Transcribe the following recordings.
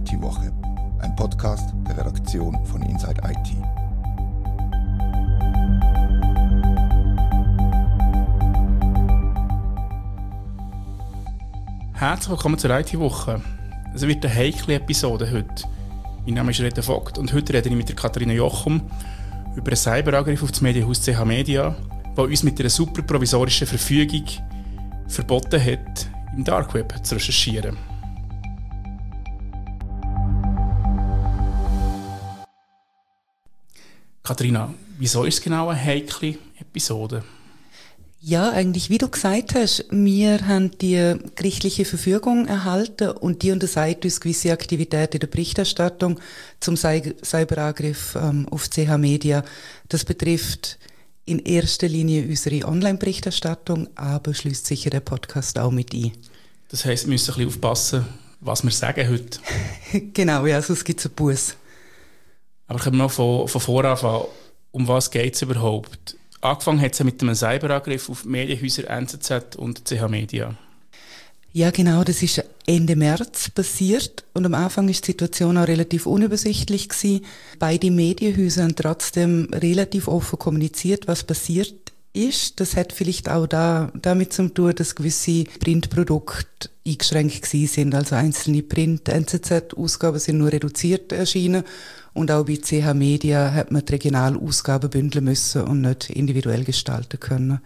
IT-Woche, ein Podcast der Redaktion von Inside IT. Herzlich willkommen zur IT-Woche. Es wird eine heikle Episode heute. Mein Name ist Reto Vogt und heute rede ich mit der Katharina Jochum über einen Cyberangriff auf das Medienhaus CH Media, der uns mit einer super provisorischen Verfügung verboten hat, im Dark Web zu recherchieren. Katharina, wieso ist es genau eine heikle Episode? Ja, eigentlich, wie du gesagt hast, wir haben die gerichtliche Verfügung erhalten und die untersagt uns gewisse Aktivitäten in der Berichterstattung zum Cyberangriff auf CH Media. Das betrifft in erster Linie unsere Online-Berichterstattung, aber schließt sicher der Podcast auch mit ein. Das heisst, wir müssen ein bisschen aufpassen, was wir sagen heute. Genau, ja, sonst gibt es einen Buss. Aber können wir mal von vorne anfangen, um was geht es überhaupt? Angefangen hat es mit einem Cyberangriff auf Medienhäuser NZZ und CH Media. Ja, genau, das ist Ende März passiert und am Anfang ist die Situation auch relativ unübersichtlich gewesen. Beide Medienhäuser haben trotzdem relativ offen kommuniziert, was passiert ist. Das hat vielleicht auch damit zu tun, dass gewisse Printprodukte eingeschränkt gewesen sind. Also einzelne Print-NZZ-Ausgaben sind nur reduziert erschienen. Und auch bei CH Media hat man die Regionalausgaben bündeln müssen und nicht individuell gestalten können.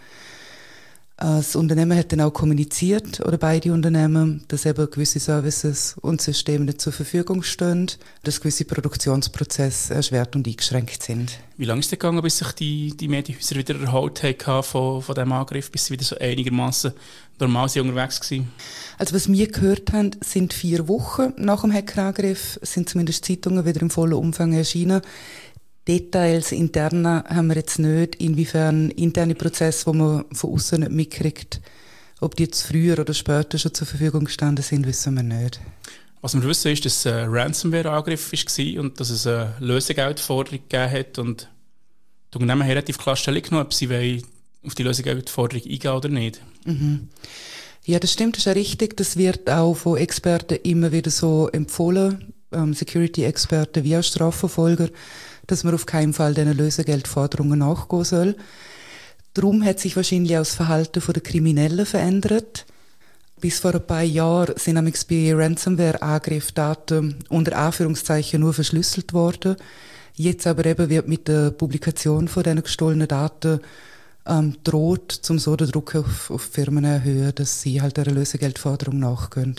Das Unternehmen hat dann auch kommuniziert, oder beide Unternehmen, dass eben gewisse Services und Systeme nicht zur Verfügung stehen, dass gewisse Produktionsprozesse erschwert und eingeschränkt sind. Wie lange ist es gegangen, bis sich die Medienhäuser wieder erholt haben von diesem Angriff, bis sie wieder so einigermaßen normal sind unterwegs waren? Also was wir gehört haben, sind 4 Wochen nach dem Hackerangriff, sind zumindest Zeitungen wieder im vollen Umfang erschienen. Details interner haben wir jetzt nicht, inwiefern interne Prozesse, die man von außen nicht mitkriegt, ob die jetzt früher oder später schon zur Verfügung gestanden sind, wissen wir nicht. Was wir wissen ist, dass es ein Ransomware-Angriff war und dass es eine Lösegeldforderung gegeben hat und die Unternehmen haben relativ klar Stellung genommen, ob sie auf die Lösegeldforderung eingehen oder nicht. Mhm. Ja, das stimmt, das ist ja richtig. Das wird auch von Experten immer wieder so empfohlen, Security-Experten wie auch Strafverfolger, dass man auf keinen Fall diesen Lösegeldforderungen nachgehen soll. Darum hat sich wahrscheinlich auch das Verhalten der Kriminellen verändert. Bis vor ein paar Jahren sind nämlich bei Ransomware-Angriffen Daten unter Anführungszeichen nur verschlüsselt worden. Jetzt aber eben wird mit der Publikation von diesen gestohlenen Daten droht, um so den Druck auf Firmen zu erhöhen, dass sie halt einer Lösegeldforderung nachgehen.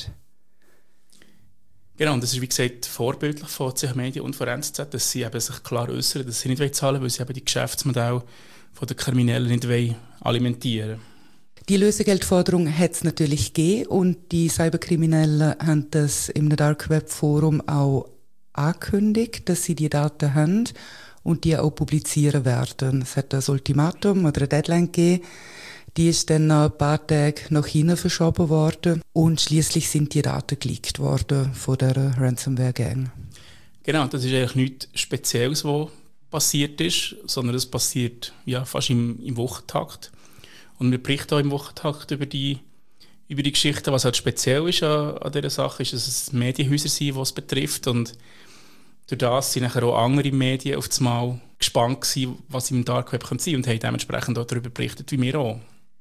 Genau, und das ist wie gesagt vorbildlich von CH Media und von NZZ, dass sie eben sich klar äußern, dass sie nicht zahlen wollen, weil sie eben die Geschäftsmodelle von den Kriminellen nicht alimentieren wollen. Die Lösegeldforderung hat es natürlich gegeben und die Cyberkriminellen haben das im Dark Web Forum auch angekündigt, dass sie die Daten haben und die auch publizieren werden. Es hat ein Ultimatum oder eine Deadline gegeben. Die ist dann noch ein paar Tage nach hinten verschoben worden und schließlich sind die Daten geleakt worden von der Ransomware-Gang. Genau, das ist eigentlich nichts Spezielles, was passiert ist, sondern es passiert ja, fast im Wochentakt. Und wir berichten auch im Wochentakt über die Geschichte. Was halt speziell ist an dieser Sache, ist, dass es Medienhäuser sind, die es betrifft. Und durch das sind nachher auch andere Medien auf einmal gespannt gewesen, was im Dark Web sein könnte und haben dementsprechend auch darüber berichtet, wie wir auch.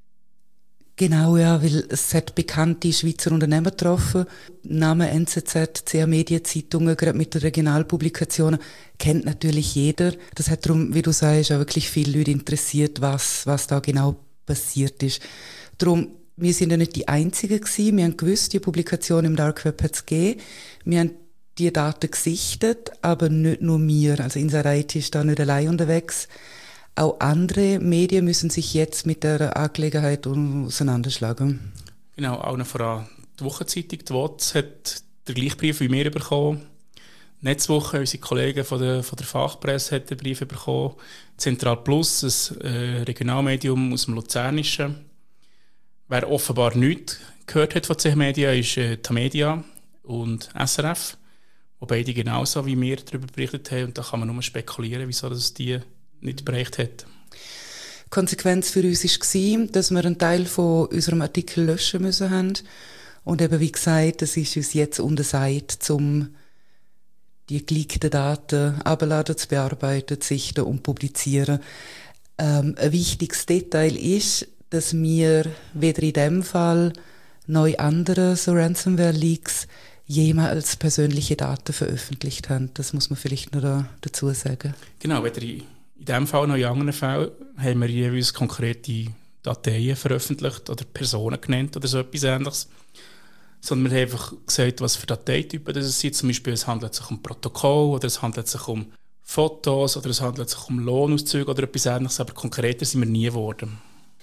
Genau, ja, weil es hat bekannte Schweizer Unternehmen getroffen. Namen NZZ, CH Media Zeitungen, gerade mit den Regionalpublikationen, kennt natürlich jeder. Das hat darum, wie du sagst, auch wirklich viele Leute interessiert, was da genau passiert ist. Darum, wir sind ja nicht die Einzigen gewesen. Wir haben gewusst, die Publikation im Dark Web hat es gegeben. Wir haben die Daten gesichtet, aber nicht nur wir. Also Inside IT ist da nicht allein unterwegs. Auch andere Medien müssen sich jetzt mit der Angelegenheit auseinanderschlagen. Genau, auch noch voran die Wochenzeitung, die WOTS, hat den gleichen Brief wie wir bekommen. Netzwoche, unsere Kollegen von der Fachpresse, hat den Brief bekommen. Zentral Plus, ein Regionalmedium aus dem Luzernischen. Wer offenbar nichts gehört hat von CH Media, ist Tamedia und SRF, wo beide genauso wie wir darüber berichtet haben. Und da kann man nur spekulieren, wieso das die nicht bereicht hat. Die Konsequenz für uns war, dass wir einen Teil von unserem Artikel löschen müssen haben. Und eben wie gesagt, das ist uns jetzt untersagt, um die geleakten Daten abladen, zu bearbeiten, zu sichten und publizieren. Ein wichtiges Detail ist, dass wir weder in dem Fall noch in anderen so Ransomware-Leaks jemals persönliche Daten veröffentlicht haben. Das muss man vielleicht noch dazu sagen. Genau, weder in diesem Fall noch in anderen Fällen haben wir jeweils konkrete Dateien veröffentlicht oder Personen genannt oder so etwas Ähnliches. Sondern wir haben einfach gesagt, was für Dateitypen das sind. Zum Beispiel, es handelt sich um Protokoll oder es handelt sich um Fotos oder es handelt sich um Lohnauszüge oder etwas Ähnliches, aber konkreter sind wir nie geworden.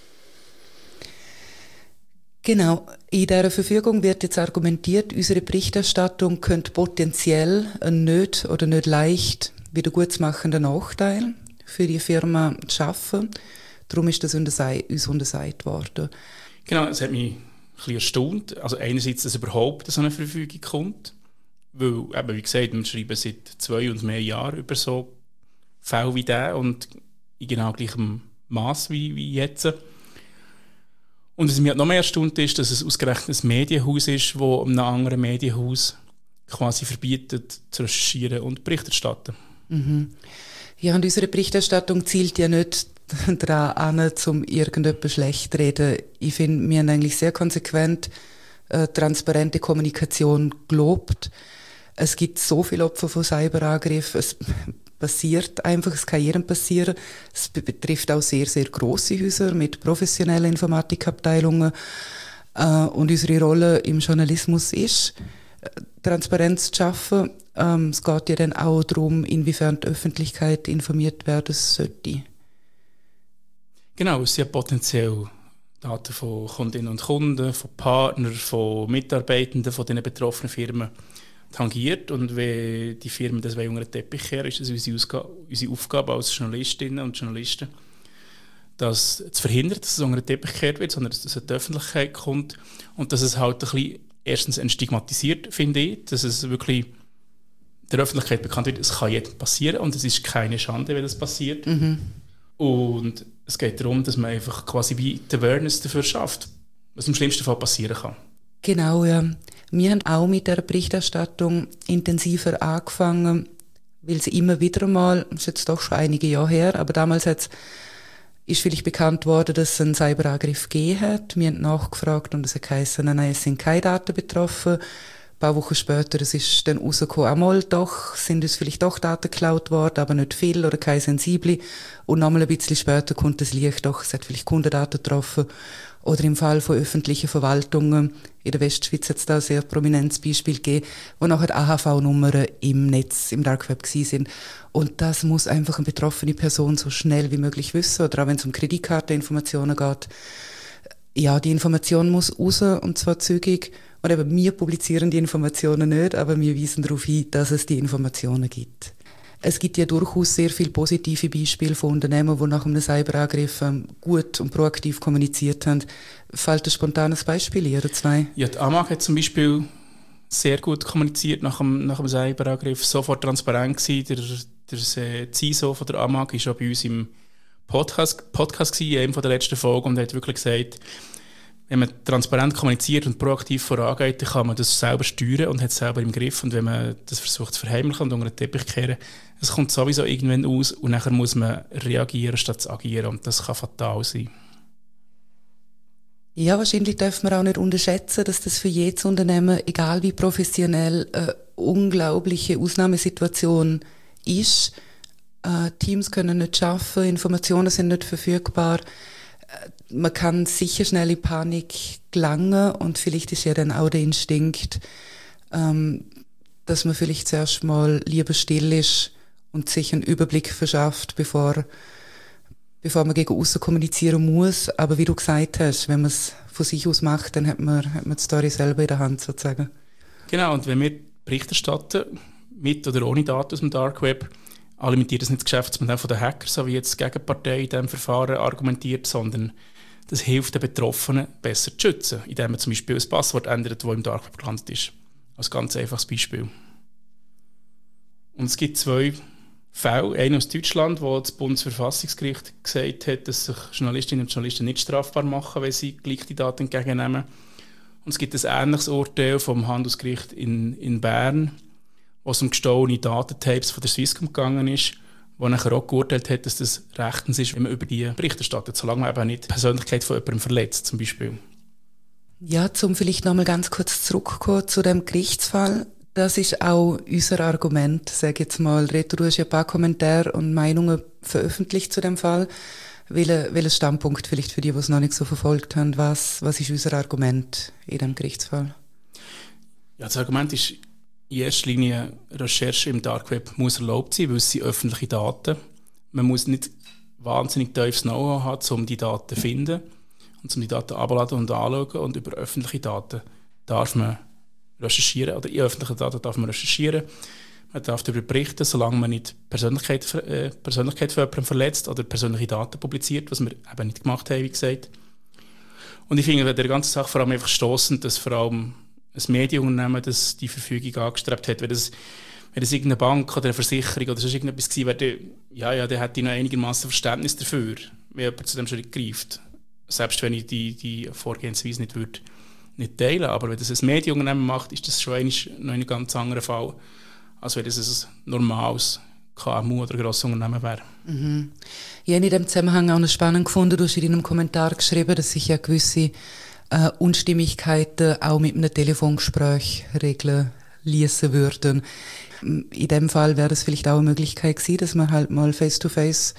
Genau, in dieser Verfügung wird jetzt argumentiert, unsere Berichterstattung könnte potenziell einen nicht oder nicht leicht wiedergutzmachenden Nachteil für die Firma schaffen. Darum ist das uns untersagt worden. Genau, es hat mich ein bisschen erstaunt. Also einerseits, dass überhaupt so eine Verfügung kommt, weil, eben, wie gesagt, wir schreiben seit 2 und mehr Jahren über so Fälle wie diesen und in genau gleichem Maß wie jetzt. Und was mich noch mehr erstaunt ist, dass es ausgerechnet ein Medienhaus ist, das einem anderen Medienhaus quasi verbietet, zu recherchieren und Bericht zu erstatten. Mhm. Ja, und unsere Berichterstattung zielt ja nicht daran an, um irgendetwas schlecht zu reden. Ich finde, wir haben eigentlich sehr konsequent transparente Kommunikation gelobt. Es gibt so viele Opfer von Cyberangriffen. Es passiert einfach, es kann jedem passieren. Es betrifft auch sehr, sehr grosse Häuser mit professionellen Informatikabteilungen. Und unsere Rolle im Journalismus ist, Transparenz zu schaffen. Es geht ja dann auch darum, inwiefern die Öffentlichkeit informiert werden sollte. Genau, es sind potenziell Daten von Kundinnen und Kunden, von Partnern, von Mitarbeitenden von diesen betroffenen Firmen tangiert. Und wenn die Firmen das unter den Teppich kehren, ist es unsere Aufgabe als Journalistinnen und Journalisten, das zu verhindern, dass es unter den Teppich gekehrt wird, sondern dass es in die Öffentlichkeit kommt und dass es halt ein bisschen erstens entstigmatisiert, finde ich, dass es wirklich der Öffentlichkeit bekannt wird, es kann jedem passieren und es ist keine Schande, wenn das passiert. Mhm. Und es geht darum, dass man einfach quasi wie die Awareness dafür schafft, was im schlimmsten Fall passieren kann. Genau, ja. Wir haben auch mit der Berichterstattung intensiver angefangen, weil sie immer wieder mal, das ist jetzt doch schon einige Jahre her, aber damals ist vielleicht bekannt worden, dass es einen Cyberangriff gegeben hat. Wir haben nachgefragt und es hat geheißen, nein, es sind keine Daten betroffen. Ein paar Wochen später, es ist dann rausgekommen, einmal doch, sind uns vielleicht doch Daten geklaut worden, aber nicht viel oder keine sensible. Und nochmal ein bisschen später kommt das Licht, doch, es hat vielleicht Kundendaten getroffen. Oder im Fall von öffentlichen Verwaltungen, in der Westschweiz hat es da ein sehr prominentes Beispiel gegeben, wo nachher AHV-Nummern im Netz, im Dark Web gewesen sind. Und das muss einfach eine betroffene Person so schnell wie möglich wissen. Oder auch wenn es um Kreditkarteninformationen geht. Ja, die Information muss raus, und zwar zügig. Und eben, wir publizieren die Informationen nicht, aber wir weisen darauf hin, dass es die Informationen gibt. Es gibt ja durchaus sehr viele positive Beispiele von Unternehmen, die nach einem Cyberangriff gut und proaktiv kommuniziert haben. Fällt ein spontanes Beispiel ein oder zwei? Ja, die AMAG hat zum Beispiel sehr gut kommuniziert nach dem Cyberangriff, sofort transparent gewesen. Der CISO von der AMAG war auch bei uns im Podcast gewesen, in einem der letzten Folgen, und hat wirklich gesagt, wenn man transparent kommuniziert und proaktiv vorangeht, dann kann man das selber steuern und hat es selber im Griff. Und wenn man das versucht zu verheimlichen und unter den Teppich zu kehren, es kommt sowieso irgendwann aus und nachher muss man reagieren, statt zu agieren. Und das kann fatal sein. Ja, wahrscheinlich darf man auch nicht unterschätzen, dass das für jedes Unternehmen, egal wie professionell, eine unglaubliche Ausnahmesituation ist. Teams können nicht arbeiten, Informationen sind nicht verfügbar. Man kann sicher schnell in Panik gelangen und vielleicht ist ja dann auch der Instinkt, dass man vielleicht zuerst mal lieber still ist und sich einen Überblick verschafft, bevor man gegen aussen kommunizieren muss. Aber wie du gesagt hast, wenn man es von sich aus macht, dann hat man die Story selber in der Hand sozusagen. Genau, und wenn wir Bericht erstatten, mit oder ohne Daten aus dem Dark Web, alimentiert das nicht das Geschäftsmodell von den Hackern, so wie jetzt die Gegenpartei in diesem Verfahren argumentiert, sondern das hilft den Betroffenen besser zu schützen, indem man zum Beispiel ein Passwort ändert, das im Dark Web gelandet ist. Als ganz einfaches Beispiel. Und es gibt 2 Fälle, einen aus Deutschland, wo das Bundesverfassungsgericht gesagt hat, dass sich Journalistinnen und Journalisten nicht strafbar machen, wenn sie geleakte Daten entgegennehmen. Und es gibt ein ähnliches Urteil vom Handelsgericht in Bern, wo es um gestohlene Datentapes von der Swisscom gegangen ist, wo nachher auch geurteilt hat, dass das rechtens ist, wenn man über die Bericht erstattet, solange man eben nicht die Persönlichkeit von jemandem verletzt, zum Beispiel. Ja, zum vielleicht nochmal ganz kurz zurückkommen zu dem Gerichtsfall. Das ist auch unser Argument, sage ich jetzt mal. Du hast ja ein paar Kommentare und Meinungen veröffentlicht zu dem Fall. Welcher Standpunkt vielleicht für die, die es noch nicht so verfolgt haben, was ist unser Argument in dem Gerichtsfall? Ja, das Argument ist in erster Linie, Recherche im Dark Web muss erlaubt sein, weil es sind öffentliche Daten. Man muss nicht wahnsinnig tiefes Know-how haben, um die Daten zu finden und um die Daten abzuladen und anschauen. Und über öffentliche Daten darf man recherchieren, oder in öffentlichen Daten darf man recherchieren. Man darf darüber berichten, solange man nicht die Persönlichkeit von jemandem verletzt oder persönliche Daten publiziert, was wir eben nicht gemacht haben, wie gesagt. Und ich finde bei der ganzen Sache vor allem einfach stossend, dass vor allem ein Medienunternehmen das die Verfügung angestrebt hat. Wenn das irgendeine Bank oder eine Versicherung oder sonst irgendetwas gewesen wäre, dann hätte ich noch einigermaßen Verständnis dafür, wenn jemand zu dem Schritt greift. Selbst wenn ich die Vorgehensweise nicht teilen. Aber wenn das ein Medienunternehmen macht, ist das schon noch ein ganz anderer Fall, als wenn das ein normales KMU oder grosses Unternehmen wäre. Mhm. Ich habe in diesem Zusammenhang auch noch spannend gefunden, du hast in deinem Kommentar geschrieben, dass sich ja gewisse Unstimmigkeiten auch mit einem Telefongespräch regeln ließen würden. In dem Fall wäre das vielleicht auch eine Möglichkeit gewesen, dass man halt mal face-to-face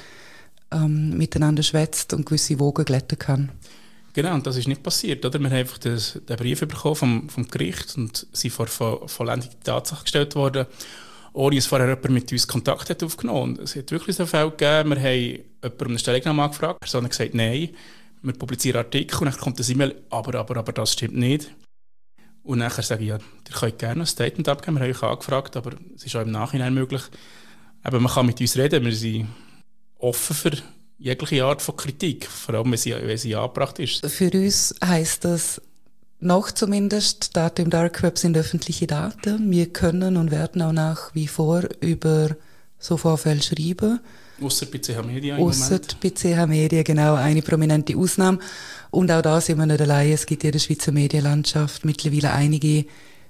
miteinander schwätzt und gewisse Wogen glätten kann. Genau, und das ist nicht passiert. Oder? Wir haben einfach den Brief bekommen vom Gericht und sind vor vollendete Tatsache gestellt worden, ohne dass vorher jemand mit uns Kontakt hat aufgenommen. Und es hat wirklich so Fälle gegeben, wir haben jemanden um eine Stellungnahme angefragt, die Person hat gesagt, nein, wir publizieren Artikel und dann kommt das E-Mail, aber das stimmt nicht. Und nachher sage ich, ja, ihr könnt gerne ein Statement abgeben, wir haben euch angefragt, aber es ist auch im Nachhinein möglich. Aber man kann mit uns reden, wir sind offen für jegliche Art von Kritik, vor allem wenn sie angebracht ist. Für uns heisst das noch zumindest, Daten im Dark Web sind öffentliche Daten. Wir können und werden auch nach wie vor über so Vorfälle schreiben. Ausser bei CH Media im Moment. Ausser bei CH Media, genau, eine prominente Ausnahme. Und auch da sind wir nicht allein. Es gibt in der Schweizer Medienlandschaft mittlerweile einige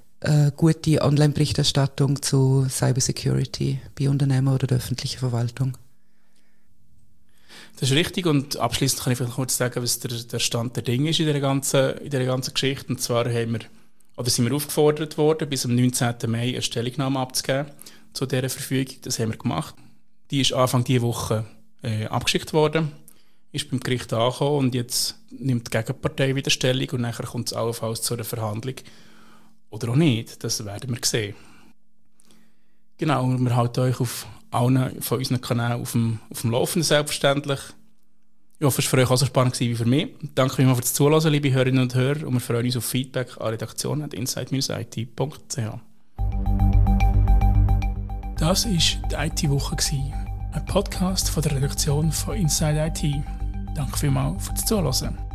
gute Online-Berichterstattung zu Cybersecurity bei Unternehmen oder der öffentlichen Verwaltung. Das ist richtig, und abschließend kann ich vielleicht kurz sagen, was der Stand der Dinge ist in dieser ganzen Geschichte. Und zwar sind wir aufgefordert worden, bis am 19. Mai eine Stellungnahme abzugeben zu dieser Verfügung. Das haben wir gemacht. Die ist Anfang dieser Woche abgeschickt worden, ist beim Gericht angekommen und jetzt nimmt die Gegenpartei wieder Stellung und nachher kommt es allenfalls zu einer Verhandlung. Oder auch nicht, das werden wir sehen. Genau, wir halten euch auf allen von unseren Kanälen auf dem Laufenden selbstverständlich. Ich hoffe, es war für euch auch so spannend wie für mich. Danke vielmals für das Zuhören, liebe Hörerinnen und Hörer, und wir freuen uns auf Feedback an redaktion@inside-it.ch. Das war die IT-Woche, ein Podcast von der Redaktion von Inside IT. Danke vielmals für das Zuhören.